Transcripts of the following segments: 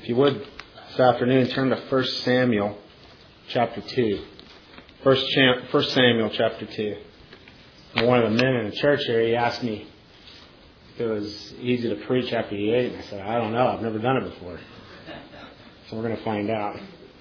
If you would, this afternoon, turn to 1 Samuel chapter 2. 1 Samuel chapter 2. One of the men in the church here, he asked me if it was easy to preach after he ate. And I said, I don't know. I've never done it before. So we're going to find out.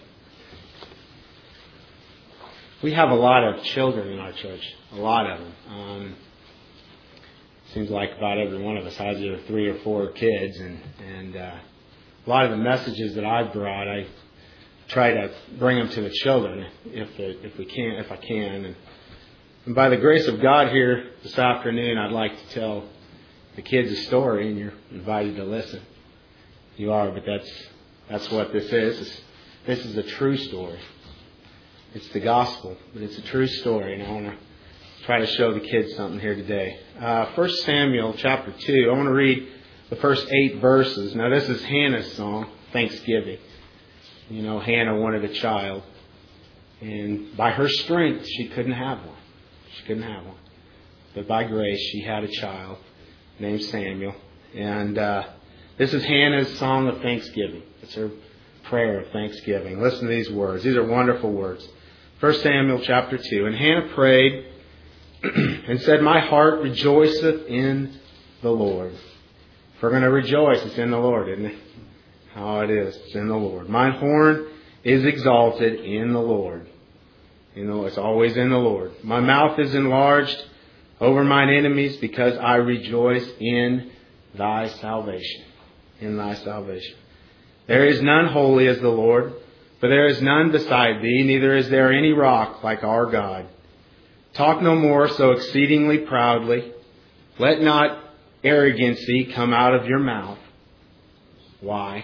We have a lot of children in our church. A lot of them. Seems like about every one of us has either 3 or 4 kids. And a lot of the messages that I've brought, I try to bring them to the children if I can. And by the grace of God here this afternoon, I'd like to tell the kids a story, and you're invited to listen. You are, but that's what this is. This is a true story. It's the gospel, but it's a true story, and I want to try to show the kids something here today. 1 Samuel chapter 2. I want to read the first 8 verses. Now, this is Hannah's song, Thanksgiving. You know, Hannah wanted a child, and by her strength, she couldn't have one. She couldn't have one. But by grace, she had a child named Samuel. And this is Hannah's song of thanksgiving. It's her prayer of thanksgiving. Listen to these words. These are wonderful words. 1 Samuel chapter 2. And Hannah prayed and said, My heart rejoiceth in the Lord. If we're going to rejoice, it's in the Lord, isn't it? How it is. It's in the Lord. Mine horn is exalted in the Lord. You know, it's always in the Lord. My mouth is enlarged over mine enemies because I rejoice in thy salvation. In thy salvation. There is none holy as the Lord, for there is none beside thee, neither is there any rock like our God. Talk no more so exceedingly proudly. Let not arrogancy come out of your mouth. Why?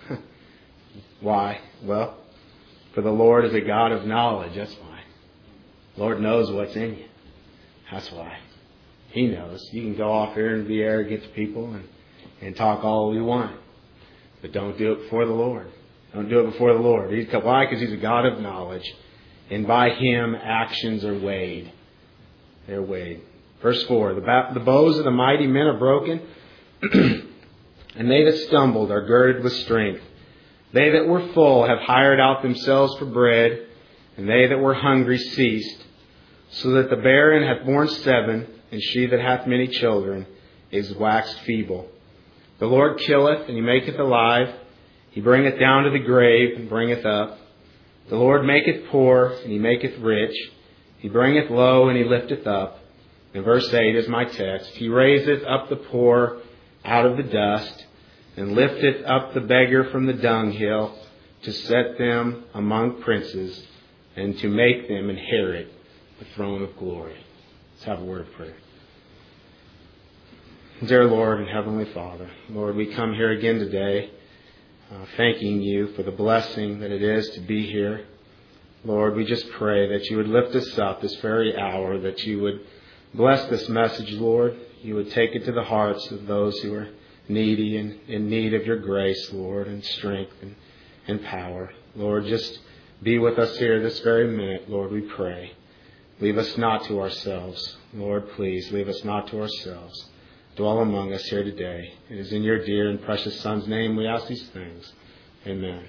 Why? Well, for the Lord is a God of knowledge. That's why. The Lord knows what's in you. That's why. He knows. You can go off here and be arrogant to people and talk all you want. But don't do it before the Lord. Don't do it before the Lord. Why? Because He's a God of knowledge. And by Him, actions are weighed. They're weighed. Verse 4. The bows of the mighty men are broken, and they that stumbled are girded with strength. They that were full have hired out themselves for bread, and they that were hungry ceased. So that the barren hath borne 7, and she that hath many children is waxed feeble. The Lord killeth, and He maketh alive. He bringeth down to the grave, and bringeth up. The Lord maketh poor, and He maketh rich. He bringeth low, and He lifteth up. And verse 8 is my text. He raiseth up the poor out of the dust, and lifteth up the beggar from the dunghill, to set them among princes, and to make them inherit the throne of glory. Let's have a word of prayer. Dear Lord and Heavenly Father, Lord, we come here again today thanking You for the blessing that it is to be here. Lord, we just pray that You would lift us up this very hour, that You would bless this message, Lord. You would take it to the hearts of those who are needy and in need of Your grace, Lord, and strength and power. Lord, just be with us here this very minute, Lord, we pray. Leave us not to ourselves. Lord, please, leave us not to ourselves. Dwell among us here today. It is in Your dear and precious Son's name we ask these things. Amen.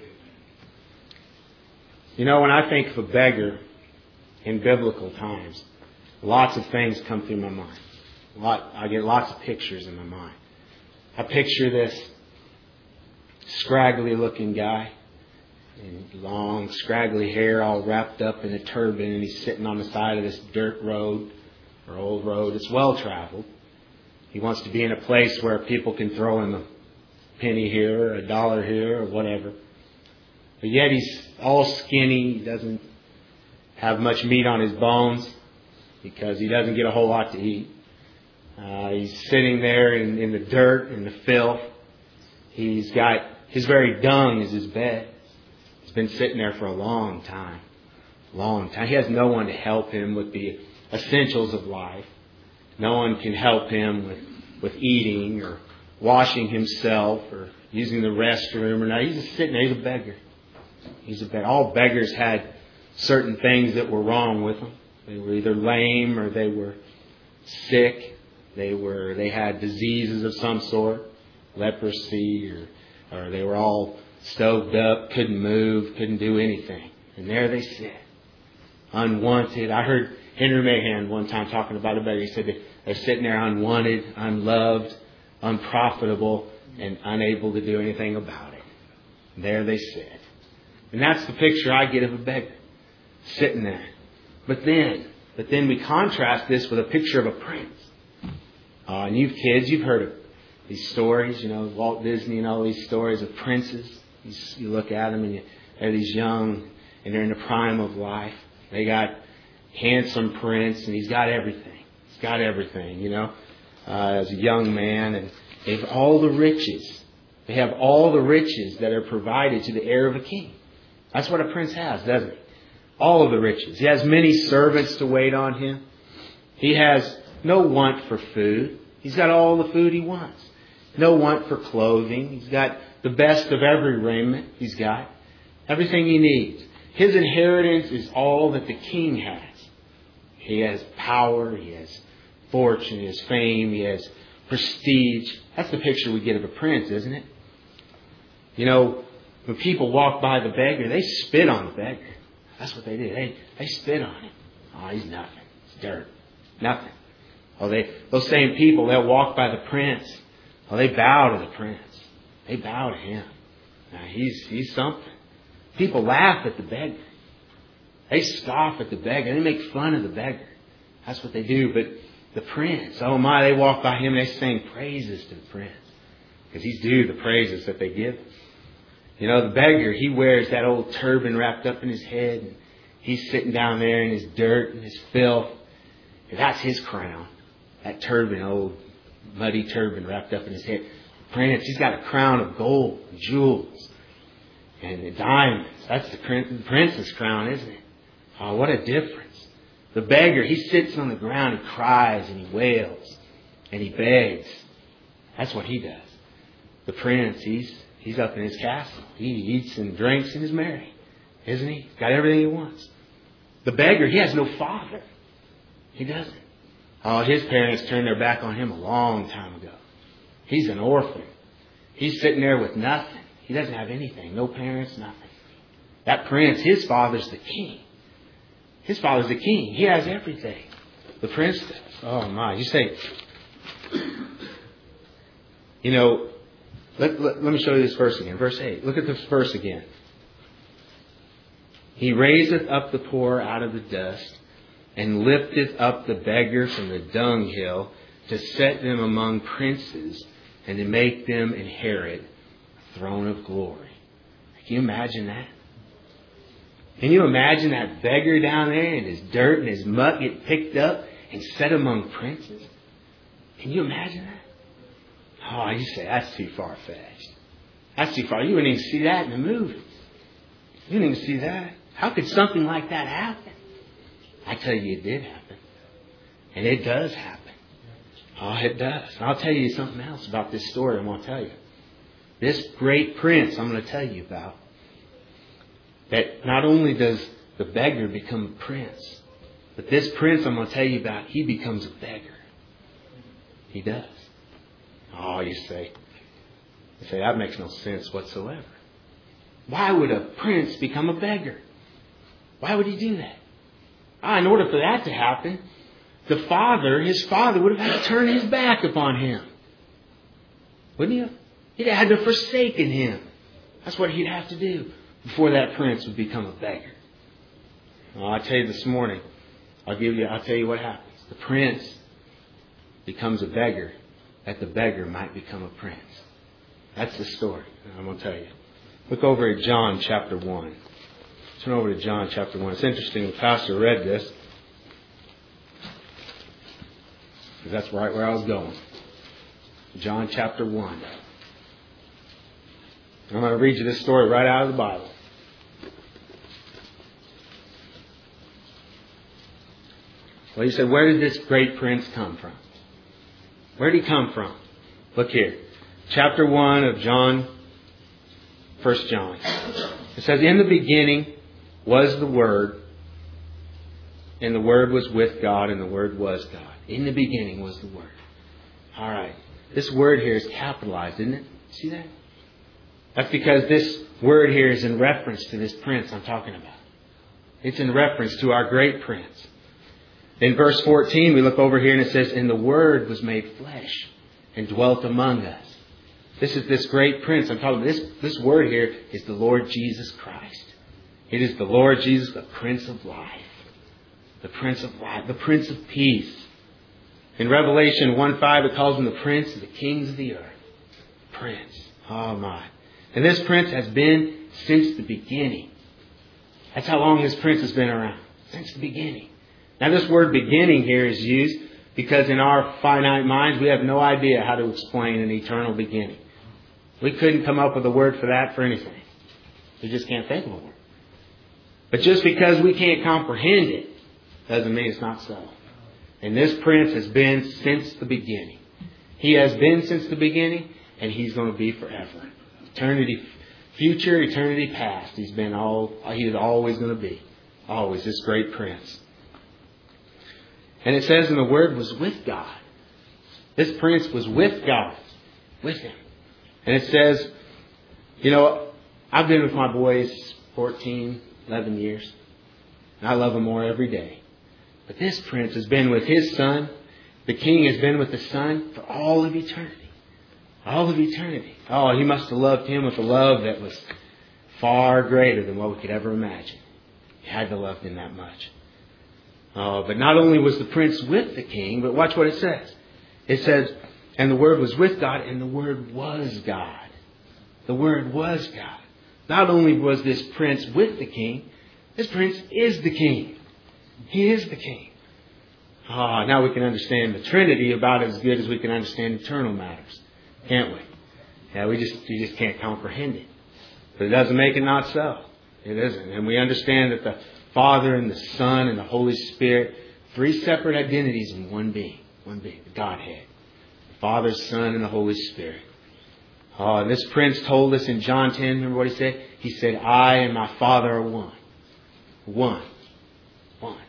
You know, when I think of a beggar in biblical times, lots of things come through my mind. I get lots of pictures in my mind. I picture this scraggly looking guy, and long scraggly hair all wrapped up in a turban, and he's sitting on the side of this dirt road or old road. It's well traveled. He wants to be in a place where people can throw him a penny here or a dollar here or whatever. But yet he's all skinny. He doesn't have much meat on his bones because he doesn't get a whole lot to eat. He's sitting there in the dirt, in the filth. He's got his very dung is his bed. He's been sitting there for a long time. Long time. He has no one to help him with the essentials of life. No one can help him with eating or washing himself or using the restroom. He's just sitting there. He's a beggar. He's a beggar. All beggars had certain things that were wrong with them. They were either lame or they were sick. They had diseases of some sort, leprosy, or they were all stoked up, couldn't move, couldn't do anything. And there they sit, unwanted. I heard Henry Mahan one time talking about a beggar. He said they're sitting there unwanted, unloved, unprofitable, and unable to do anything about it. And there they sit. And that's the picture I get of a beggar, sitting there. But then we contrast this with a picture of a prince. And you kids, you've heard of these stories, Walt Disney and all these stories of princes. You look at them and they're these young, and they're in the prime of life. They got handsome prince, and he's got everything. He's got everything, as a young man, and they have all the riches. They have all the riches that are provided to the heir of a king. That's what a prince has, doesn't he? All of the riches. He has many servants to wait on him. He has no want for food. He's got all the food he wants. No want for clothing. He's got the best of every raiment. He's got everything he needs. His inheritance is all that the king has. He has power. He has fortune. He has fame. He has prestige. That's the picture we get of a prince, isn't it? When people walk by the beggar, they spit on the beggar. That's what they do. They spit on him. Oh, he's nothing. It's dirt. Nothing. Those same people, they'll walk by the prince. Oh, they bow to the prince. They bow to him. Now, he's something. People laugh at the beggar. They scoff at the beggar. They make fun of the beggar. That's what they do. But the prince, oh my, they walk by him and they sing praises to the prince. Because he's due the praises that they give him. The beggar, he wears that old turban wrapped up in his head. And he's sitting down there in his dirt and his filth. And that's his crown. That turban, old muddy turban wrapped up in his head. Prince, he's got a crown of gold and jewels and diamonds. That's the prince's crown, isn't it? Oh, what a difference. The beggar, he sits on the ground, he cries and he wails and he begs. That's what he does. The prince, he's up in his castle. He eats and drinks and is merry, isn't he? He's got everything he wants. The beggar, he has no father. He doesn't. Oh, his parents turned their back on him a long time ago. He's an orphan. He's sitting there with nothing. He doesn't have anything. No parents, nothing. That prince, his father's the king. His father's the king. He has everything. The prince does. Oh my. You say, let me show you this verse again. Verse 8. Look at this verse again. He raiseth up the poor out of the dust, and lifteth up the beggar from the dunghill, to set them among princes, and to make them inherit the throne of glory. Can you imagine that? Can you imagine that beggar down there in his dirt and his muck get picked up and set among princes? Can you imagine that? Oh, you say, that's too far-fetched. That's too far. You wouldn't even see that in the movies. You didn't even see that. How could something like that happen? I tell you, it did happen. And it does happen. Oh, it does. And I'll tell you something else about this story I'm going to tell you. This great prince I'm going to tell you about, that not only does the beggar become a prince, but this prince I'm going to tell you about, he becomes a beggar. He does. Oh, you say, that makes no sense whatsoever. Why would a prince become a beggar? Why would he do that? In order for that to happen, his father would have had to turn his back upon him. Wouldn't he have? He'd have had to forsaken him. That's what he'd have to do before that prince would become a beggar. Well, I tell you this morning, I'll tell you what happens. The prince becomes a beggar, that the beggar might become a prince. That's the story I'm going to tell you. Look over at John chapter 1. Turn over to John chapter 1. It's interesting, the pastor read this, because that's right where I was going. John chapter 1. I'm going to read you this story right out of the Bible. Well, he said, where did this great prince come from? Where did he come from? Look here. Chapter 1 of John, 1 John. It says, in the beginning was the Word, and the Word was with God, and the Word was God. In the beginning was the Word. All right. This word here is capitalized, isn't it? See that? That's because this word here is in reference to this prince I'm talking about. It's in reference to our great prince. In verse 14, we look over here and it says, and the Word was made flesh and dwelt among us. This is this great prince I'm talking about. This word here is the Lord Jesus Christ. It is the Lord Jesus, the Prince of Life. The Prince of Life, the Prince of Peace. In Revelation 1:5, it calls him the Prince of the Kings of the Earth. Prince. Oh my. And this prince has been since the beginning. That's how long this prince has been around. Since the beginning. Now this word beginning here is used because in our finite minds we have no idea how to explain an eternal beginning. We couldn't come up with a word for that for anything. We just can't think of a word. But just because we can't comprehend it doesn't mean it's not so. And this prince has been since the beginning. He has been since the beginning and he's going to be forever. Eternity future, eternity past. He is always going to be. Always this great prince. And it says, and the Word was with God. This prince was with God. With Him. And it says, I've been with my boys 14, 11 years. And I love them more every day. But this prince has been with his son. The king has been with the son for all of eternity. All of eternity. Oh, he must have loved him with a love that was far greater than what we could ever imagine. He had to love him that much. But not only was the prince with the king, but watch what it says. It says, and the Word was with God, and the Word was God. The Word was God. Not only was this prince with the king, this prince is the king. He is the king. Now we can understand the Trinity about as good as we can understand eternal matters. Can't we? Yeah, you just can't comprehend it. But it doesn't make it not so. It isn't. And we understand that the Father and the Son and the Holy Spirit, three separate identities in one being. One being, the Godhead. The Father, Son, and the Holy Spirit. And this prince told us in John 10, remember what he said? He said, I and my Father are one. One. One.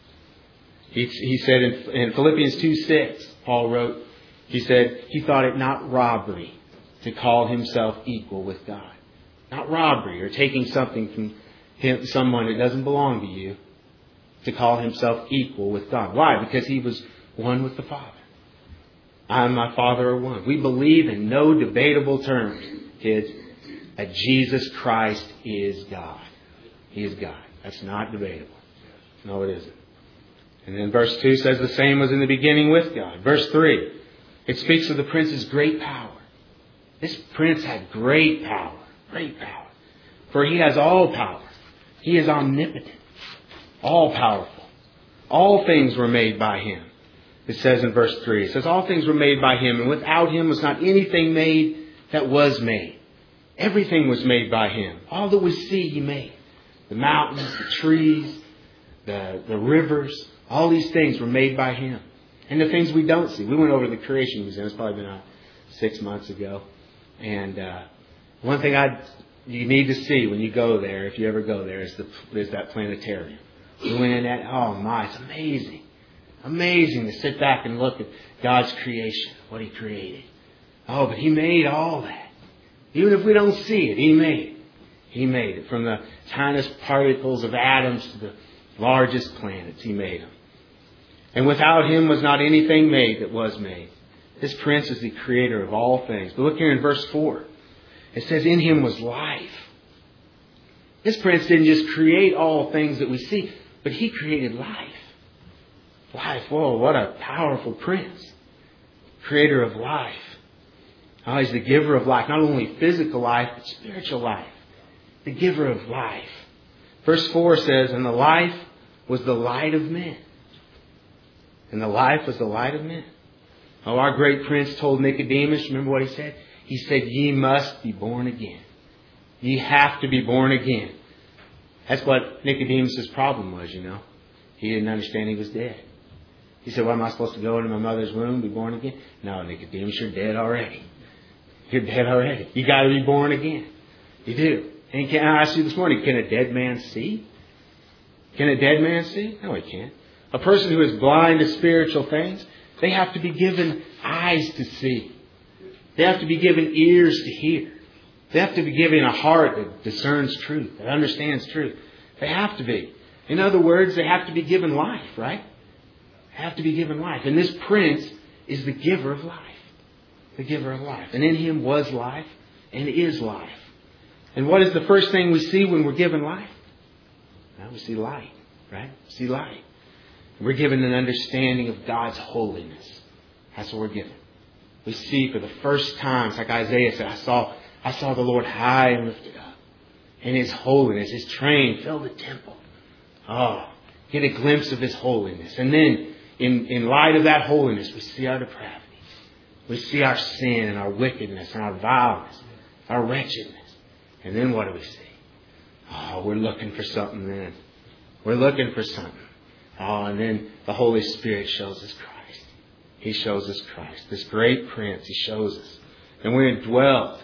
He said in Philippians 2:6, Paul wrote, he said, he thought it not robbery to call himself equal with God. Not robbery or taking something from someone that doesn't belong to you, to call himself equal with God. Why? Because he was one with the Father. I and my Father are one. We believe in no debatable terms, kids, that Jesus Christ is God. He is God. That's not debatable. No, it isn't. And then verse 2 says the same was in the beginning with God. Verse 3, it speaks of the prince's great power. This prince had great power. Great power. For he has all power. He is omnipotent, all powerful. All things were made by him. It says in verse 3, it says, all things were made by him, and without him was not anything made that was made. Everything was made by him. All that we see, he made. The mountains, the trees, the rivers, all these things were made by him. And the things we don't see. We went over to the Creation Museum. It's probably been 6 months ago. And one thing you need to see when you go there, if you ever go there, is that planetarium. We went in that. Oh my, it's amazing. Amazing to sit back and look at God's creation, what He created. Oh, but He made all that. Even if we don't see it, He made it. He made it. From the tiniest particles of atoms to the largest planets, He made them. And without Him was not anything made that was made. This prince is the creator of all things. But look here in verse 4. It says, in Him was life. This prince didn't just create all things that we see, but he created life. Life, whoa, what a powerful prince. Creator of life. Oh, He's the giver of life. Not only physical life, but spiritual life. The giver of life. Verse 4 says, and the life was the light of men. And the life was the light of men. Oh, our great prince told Nicodemus, remember what he said? He said, ye must be born again. Ye have to be born again. That's what Nicodemus' problem was, you know. He didn't understand he was dead. He said, well, am I supposed to go into my mother's womb, be born again? No, Nicodemus, you're dead already. You're dead already. You got to be born again. You do. And I asked you this morning, can a dead man see? Can a dead man see? No, he can't. A person who is blind to spiritual things, they have to be given eyes to see. They have to be given ears to hear. They have to be given a heart that discerns truth, that understands truth. They have to be. In other words, they have to be given life, right? They have to be given life. And this Prince is the giver of life. The giver of life. And in Him was life and is life. And what is the first thing we see when we're given life? Well, we see light, right? We see light. We're given an understanding of God's holiness. That's what we're given. We see for the first time, it's like Isaiah said, I saw the Lord high and lifted up. And His holiness, His train filled the temple. Oh, get a glimpse of His holiness. And then, in light of that holiness, we see our depravity. We see our sin and our wickedness and our vileness, our wretchedness. And then what do we see? Oh, we're looking for something then. We're looking for something. Oh, and then the Holy Spirit shows us Christ. He shows us Christ. This great Prince, He shows us. And we're indwelled.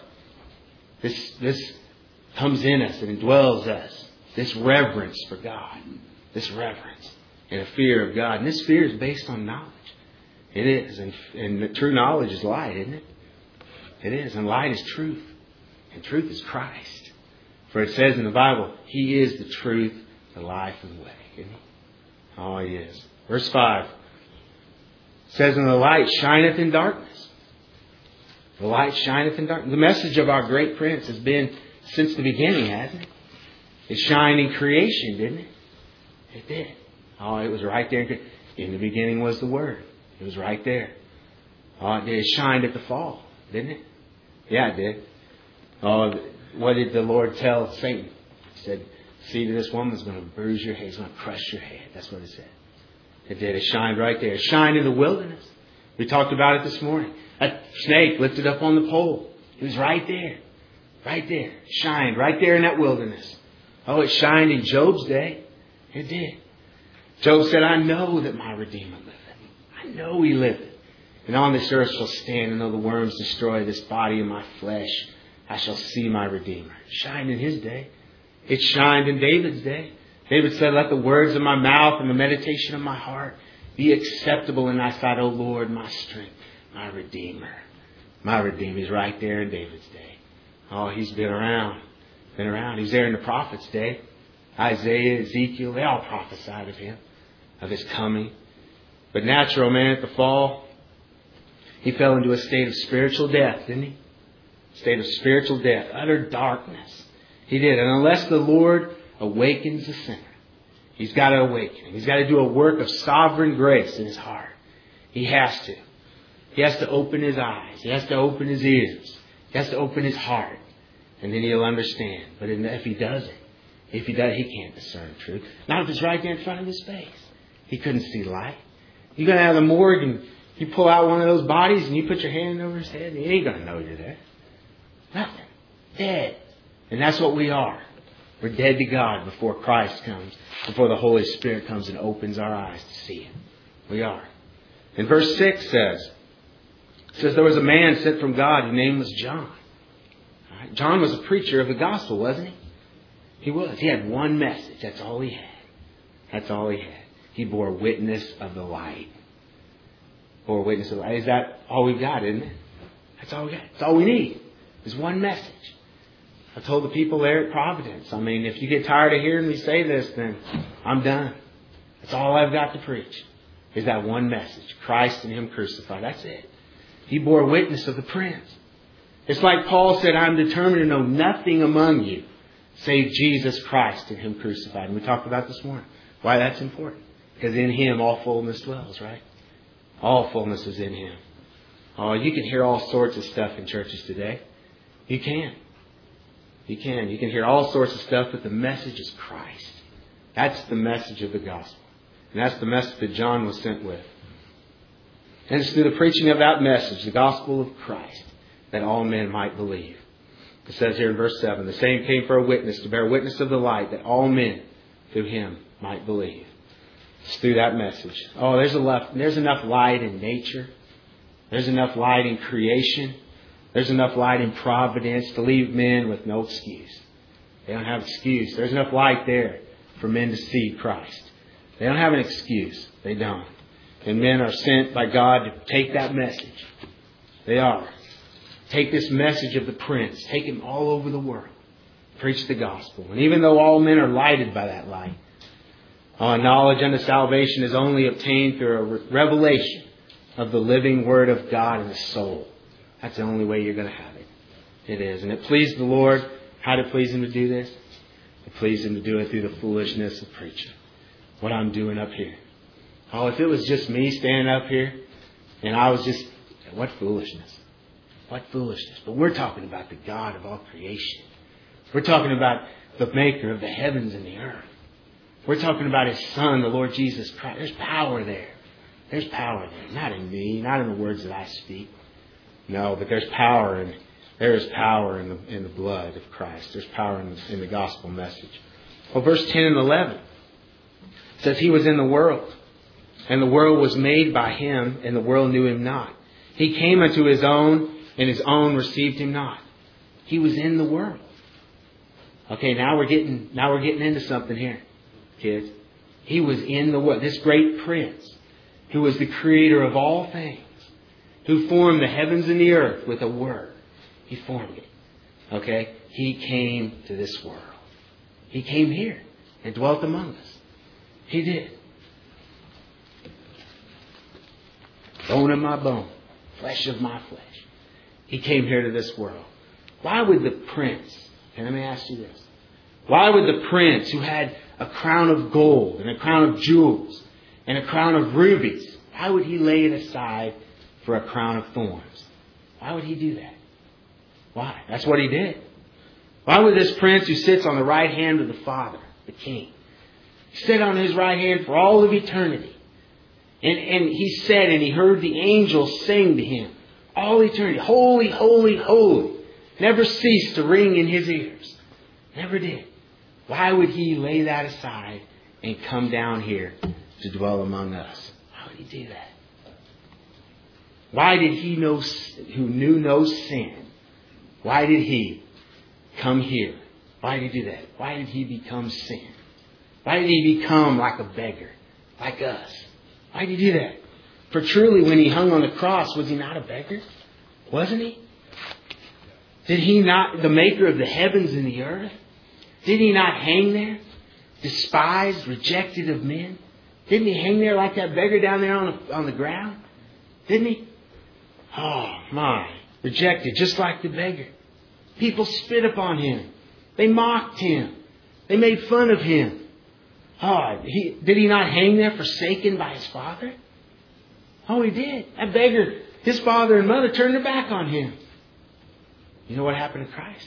This comes in us and indwells us. This reverence for God. This reverence and a fear of God. And this fear is based on knowledge. It is. And the true knowledge is light, isn't it? It is. And light is truth. And truth is Christ. For it says in the Bible, He is the truth, the life, and the way. Isn't He? Oh, He is. Verse 5 says, and the light shineth in darkness. The light shineth in darkness. The message of our great Prince has been since the beginning, hasn't it? It shined in creation, didn't it? It did. Oh, it was right there. In the beginning was the Word. It was right there. Oh, it did. It shined at the fall, didn't it? Yeah, it did. Oh, what did the Lord tell Satan? He said, seed of this woman is going to bruise your head. It's going to crush your head. That's what it said. It did. It shined right there. It shined in the wilderness. We talked about it this morning. A snake lifted up on the pole. It was right there. Right there. It shined right there in that wilderness. Oh, it shined in Job's day. It did. Job said, I know that my Redeemer liveth. I know He liveth. And on this earth shall stand, and though the worms destroy this body of my flesh, I shall see my Redeemer. It shined in His day. It shined in David's day. David said, let the words of my mouth and the meditation of my heart be acceptable in Thy sight, O Lord, my strength, my Redeemer. My Redeemer. He's right there in David's day. Oh, He's been around. Been around. He's there in the prophet's day. Isaiah, Ezekiel, they all prophesied of Him, of His coming. But natural man at the fall, he fell into a state of spiritual death, didn't he? State of spiritual death, utter darkness. He did. And unless the Lord awakens the sinner, He's got to awaken him. He's got to do a work of sovereign grace in his heart. He has to. He has to open his eyes. He has to open his ears. He has to open his heart. And then he'll understand. But if he doesn't, he can't discern truth. Not if it's right there in front of his face. He couldn't see light. You're going to have the morgue and you pull out one of those bodies and you put your hand over his head. He ain't going to know you're there. Nothing. Dead. And that's what we are. We're dead to God before Christ comes. Before the Holy Spirit comes and opens our eyes to see Him. We are. And verse 6 says, there was a man sent from God whose name was John. Right? John was a preacher of the gospel, wasn't he? He was. He had one message. That's all he had. That's all he had. He bore witness of the light. Bore witness of the light. Is that all we've got, isn't it? That's all we got. That's all we need. Is one message. I told the people there at Providence, if you get tired of hearing me say this, then I'm done. That's all I've got to preach. Is that one message. Christ and Him crucified. That's it. He bore witness of the Prince. It's like Paul said, I'm determined to know nothing among you save Jesus Christ and Him crucified. And we talked about this morning. Why that's important. Because in Him all fullness dwells, right? All fullness is in Him. Oh, you can hear all sorts of stuff in churches today. You can. You can. You can hear all sorts of stuff, but the message is Christ. That's the message of the gospel. And that's the message that John was sent with. And it's through the preaching of that message, the gospel of Christ, that all men might believe. It says here in verse 7, the same came for a witness, to bear witness of the light, that all men through Him might believe. It's through that message. Oh, there's enough light in nature. There's enough light in creation. There's enough light in providence to leave men with no excuse. They don't have excuse. There's enough light there for men to see Christ. They don't have an excuse. They don't. And men are sent by God to take that message. They are. Take this message of the Prince. Take him all over the world. Preach the gospel. And even though all men are lighted by that light, knowledge unto salvation is only obtained through a revelation of the living Word of God in the soul. That's the only way you're going to have it. It is. And it pleased the Lord. How to please Him to do this? It pleased Him to do it through the foolishness of preaching. What I'm doing up here. Oh, if it was just me standing up here and I was just... What foolishness. What foolishness. But we're talking about the God of all creation. We're talking about the maker of the heavens and the earth. We're talking about His Son, the Lord Jesus Christ. There's power there. There's power there. Not in me, not in the words that I speak. No, but there's power, and there is power in the blood of Christ. There's power in the gospel message. Well, verse 10 and 11 says He was in the world, and the world was made by Him, and the world knew Him not. He came unto His own, and His own received Him not. He was in the world. Okay, now we're getting into something here, kids. He was in the world. This great Prince, who was the creator of all things, who formed the heavens and the earth with a word. He formed it. Okay? He came to this world. He came here and dwelt among us. He did. Bone of my bone, flesh of my flesh. He came here to this world. Why would the Prince, and let me ask you this, why would the Prince, who had a crown of gold and a crown of jewels and a crown of rubies, why would He lay it aside for a crown of thorns? Why would He do that? Why? That's what He did. Why would this Prince who sits on the right hand of the Father, the King, sit on His right hand for all of eternity? And He said, and He heard the angels sing to Him all eternity, holy, holy, holy. Never ceased to ring in His ears. Never did. Why would He lay that aside and come down here to dwell among us? Why would He do that? Why did He who knew no sin, why did He come here? Why did He do that? Why did He become sin? Why did He become like a beggar, like us? Why did He do that? For truly when He hung on the cross, was He not a beggar? Wasn't He? Did He not, the maker of the heavens and the earth, did He not hang there? Despised, rejected of men? Didn't He hang there like that beggar down there on the ground? Didn't He? Oh my. Rejected, just like the beggar. People spit upon Him. They mocked Him. They made fun of Him. Oh, did He not hang there forsaken by His Father? Oh, He did. That beggar, his father and mother turned their back on Him. You know what happened to Christ?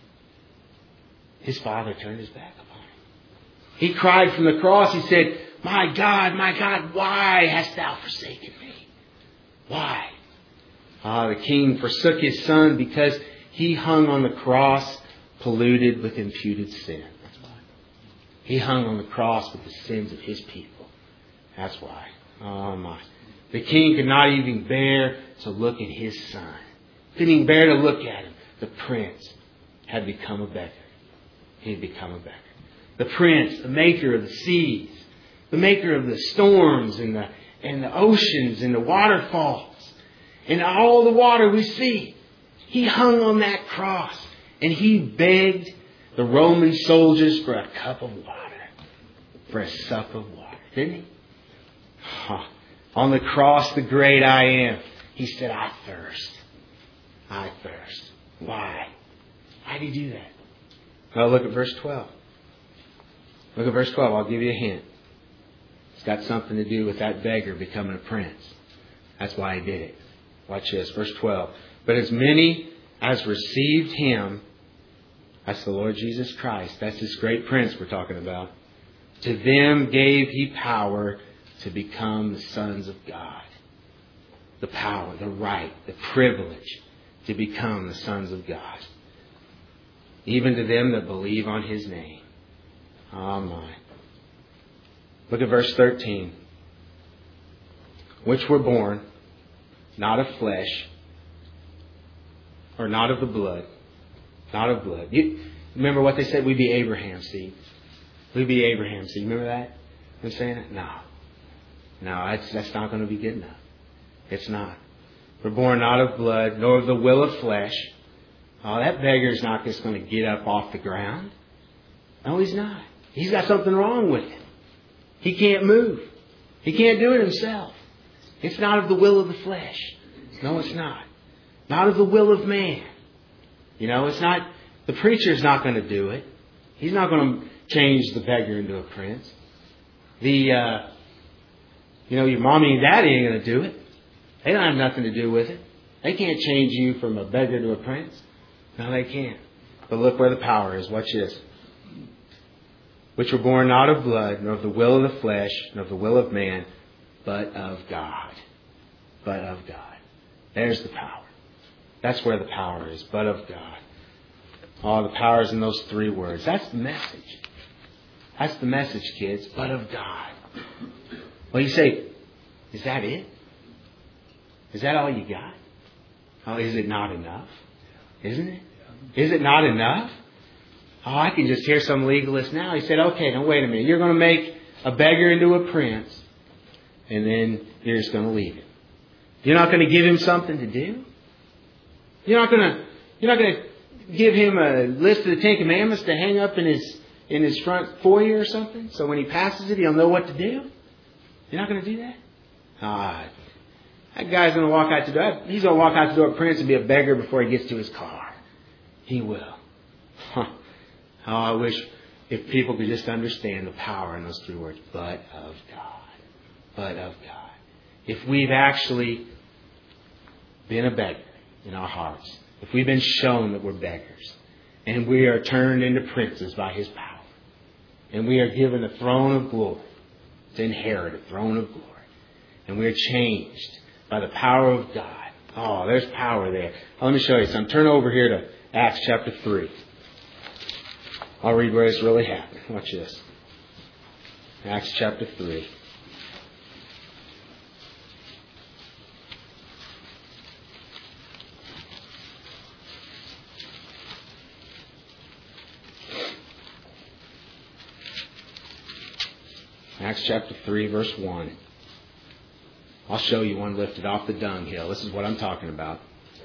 His Father turned His back upon Him. He cried from the cross. He said, my God, why hast Thou forsaken me? Why? The King forsook His Son because He hung on the cross polluted with imputed sin. That's why. He hung on the cross with the sins of His people. That's why. Oh my. The King could not even bear to look at His Son. Couldn't even bear to look at Him. The Prince had become a beggar. He had become a beggar. The Prince, the maker of the seas, the maker of the storms and the oceans and the waterfalls and all the water we see. He hung on that cross and He begged the Roman soldiers for a cup of water, for a sup of water. Didn't He? On the cross, the great I Am, He said, I thirst. I thirst. Why? Why did He do that? Well, look at verse 12. Look at verse 12. I'll give you a hint. It's got something to do with that beggar becoming a prince. That's why He did it. Watch this. Verse 12. But as many as received Him, that's the Lord Jesus Christ. That's this great prince we're talking about. To them gave He power to become the sons of God. The power, the right, the privilege to become the sons of God. Even to them that believe on His name. Oh my. Look at verse 13. Which were born, not of flesh, or not of the blood. Not of blood. You remember what they said? We'd be Abraham's seed. We'd be Abraham's seed. Remember that? I'm saying it? No. No, that's not going to be good enough. It's not. We're born not of blood, nor of the will of flesh. Oh, that beggar's not just going to get up off the ground. No, he's not. He's got something wrong with him. He can't move. He can't do it himself. It's not of the will of the flesh. No, it's not. Not of the will of man. It's not, the preacher's not going to do it. He's not going to change the beggar into a prince. Your mommy and daddy ain't going to do it. They don't have nothing to do with it. They can't change you from a beggar to a prince. No, they can't. But look where the power is. Watch this. Which were born not of blood, nor of the will of the flesh, nor of the will of man, but of God. But of God. There's the power. That's where the power is. But of God. Oh, the power is in those three words. That's the message. That's the message, kids. But of God. Well, you say, is that it? Is that all you got? Oh, is it not enough? Isn't it? Is it not enough? Oh, I can just hear some legalist now. He said, okay, now wait a minute. You're going to make a beggar into a prince, and then you're just going to leave him. You're not going to give him something to do? You're not going to give him a list of the Ten Commandments to hang up in his front foyer or something, so when he passes it, he'll know what to do? You're not going to do that? That guy's going to walk out the door. He's going to walk out the door, prince, and be a beggar before he gets to his car. He will. Oh, I wish if people could just understand the power in those three words. But of God. But of God. If we've actually been a beggar in our hearts, if we've been shown that we're beggars, and we are turned into princes by His power, and we are given a throne of glory to inherit a throne of glory, and we are changed by the power of God. Oh, there's power there. Let me show you something. Turn over here to Acts chapter 3. I'll read where this really happened. Watch this. Acts chapter 3. Acts chapter 3, verse 1. I'll show you one lifted off the dunghill. This is what I'm talking about.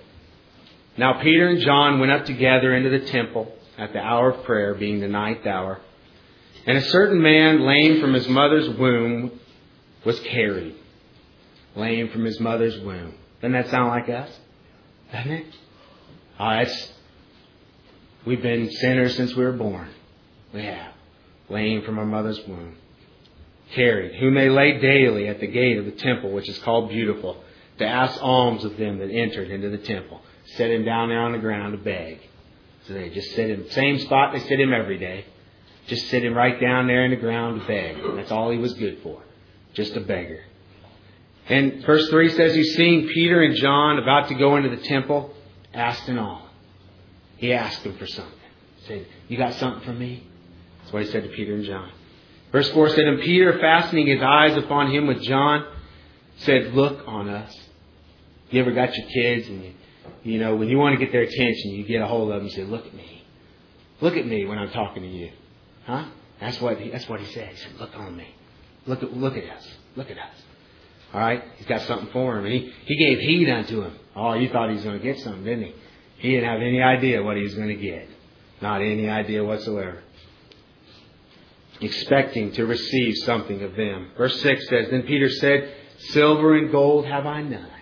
Now Peter and John went up together into the temple at the hour of prayer, being the 9th hour. And a certain man, lame from his mother's womb, was carried. Lame from his mother's womb. Doesn't that sound like us? Doesn't it? We've been sinners since we were born. We have. Lame from our mother's womb. Carried, whom they laid daily at the gate of the temple, which is called Beautiful, to ask alms of them that entered into the temple. Set him down there on the ground to beg. So they just sit him, same spot they sit him every day. Just sit him right down there in the ground to beg. That's all he was good for. Just a beggar. And verse 3 says, he's seeing Peter and John about to go into the temple, asked an alms. He asked them for something. He said, you got something for me? That's what he said to Peter and John. Verse 4 said, and Peter, fastening his eyes upon him with John, said, look on us. You ever got your kids and when you want to get their attention, you get a hold of them and say, look at me. Look at me when I'm talking to you. Huh? That's what he said. He said, look on me. Look at us. Look at us. All right? He's got something for him. And he gave heed unto him. Oh, you thought he was going to get something, didn't he? He didn't have any idea what he was going to get. Not any idea whatsoever. Expecting to receive something of them. Verse 6 says, then Peter said, silver and gold have I none.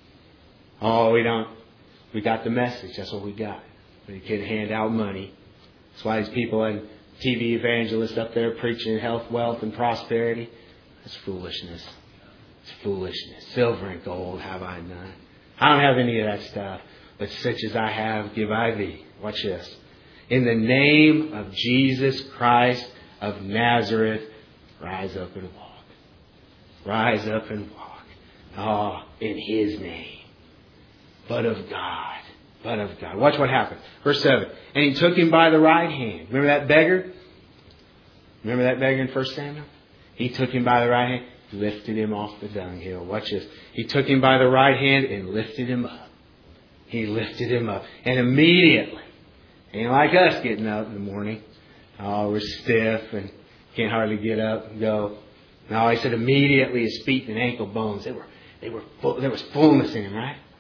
Oh, we don't. We got the message. That's what we got. We can hand out money. That's why these people and TV evangelists up there preaching health, wealth, and prosperity. That's foolishness. It's foolishness. Silver and gold have I none. I don't have any of that stuff. But such as I have, give I thee. Watch this. In the name of Jesus Christ of Nazareth, rise up and walk. Rise up and walk. Oh, in His name. But of God. But of God. Watch what happened. Verse 7. And he took him by the right hand. Remember that beggar? Remember that beggar in 1 Samuel? He took him by the right hand, lifted him off the dunghill. Watch this. He took him by the right hand and lifted him up. He lifted him up. And immediately, ain't like us getting up in the morning. Oh, we're stiff and can't hardly get up and go. No, he said immediately his feet and ankle bones, they were full, there was fullness in him, right?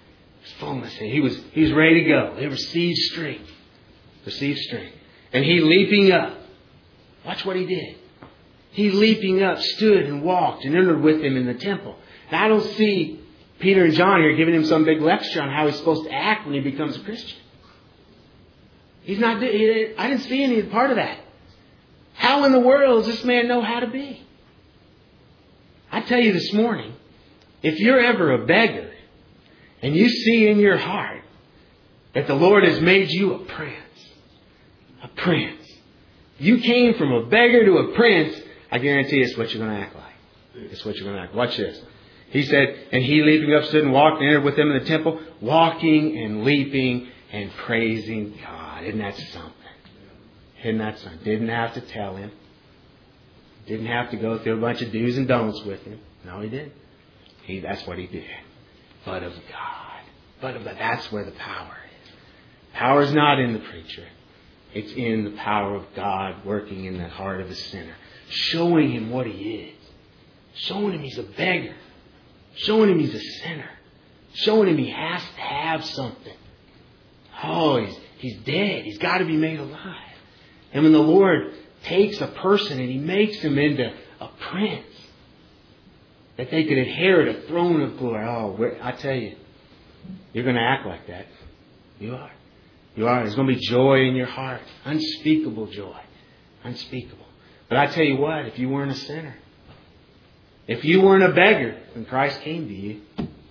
His fullness. He was ready to go. He received strength. Received strength. And he leaping up. Watch what he did. He leaping up stood and walked and entered with him in the temple. Now I don't see Peter and John here giving him some big lecture on how he's supposed to act when he becomes a Christian. I didn't see any part of that. How in the world does this man know how to be? I tell you this morning, if you're ever a beggar and you see in your heart that the Lord has made you a prince. You came from a beggar to a prince, I guarantee it's what you're going to act like. It's what you're going to act. Watch this. He said, and he leaping up stood and walked and entered with them in the temple, walking and leaping and praising God. Isn't that something? Isn't that something? Didn't have to tell him. Didn't have to go through a bunch of do's and don'ts with him. No, he didn't. That's what he did. But of God. That's where the power is. Power is not in the preacher. It's in the power of God working in the heart of a sinner. Showing him what he is. Showing him he's a beggar. Showing him he's a sinner. Showing him he has to have something. Oh, he's dead. He's got to be made alive. And when the Lord takes a person and he makes him into a prince, that they could inherit a throne of glory. Oh, I tell you, you're going to act like that. You are. You are. There's going to be joy in your heart. Unspeakable joy. Unspeakable. But I tell you what, if you weren't a sinner, if you weren't a beggar when Christ came to you,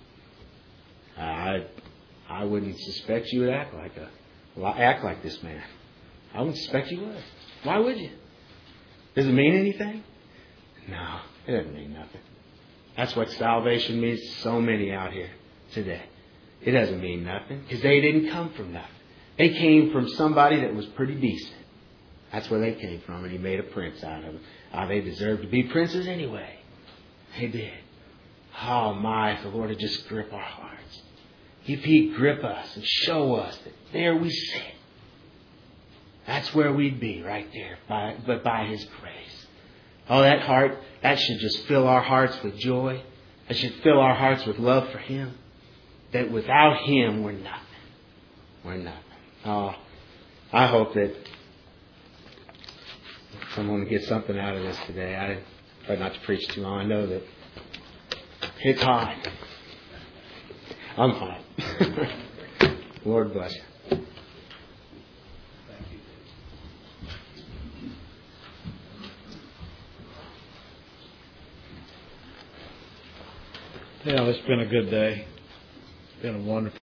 I wouldn't suspect you would act like this man. I wouldn't suspect you would. Why would you? Does it mean anything? No, it doesn't mean nothing. That's what salvation means to so many out here today. It doesn't mean nothing because they didn't come from nothing. They came from somebody that was pretty decent. That's where they came from, and he made a prince out of them. They deserved to be princes anyway. They did. Oh my, if the Lord would just grip our hearts. If He'd grip us and show us that there we sit. That's where we'd be, right there, but by His grace. Oh, that heart, that should just fill our hearts with joy. That should fill our hearts with love for Him. That without Him, we're nothing. We're nothing. Oh, I hope that someone gets something out of this today. I try not to preach too long. I know that it's hot. I'm fine. Lord bless you. Yeah, it's been a good day. It's been a wonderful